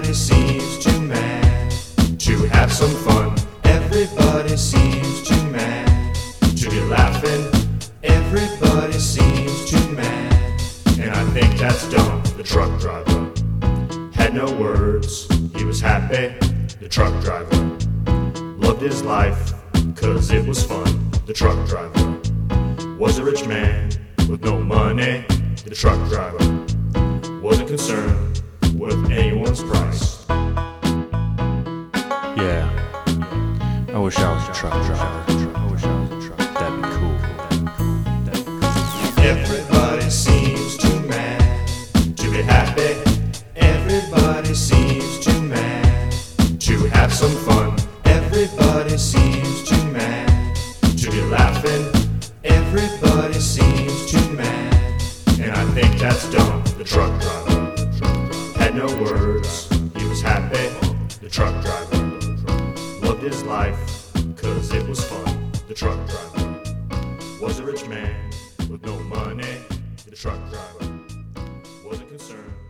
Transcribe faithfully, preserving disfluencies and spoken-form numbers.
Everybody seems too mad to have some fun. Everybody seems too mad to be laughing. Everybody seems too mad, and I think that's dumb. The truck driver had no words, he was happy. The truck driver loved his life, cause it was fun. The truck driver was a rich man with no money. The truck driver wasn't concerned with anyone's price. Yeah, I wish I was a truck driver. I wish I was a truck. That'd be cool. That'd be cool. Everybody seems too mad to be happy. Everybody seems too mad to have some fun. Everybody seems too mad to be laughing. Everybody seems too mad, and I think that's dumb. The truck driver had no words, he was happy. The truck driver loved his life, cause it was fun. The truck driver was a rich man with no money. The truck driver wasn't concerned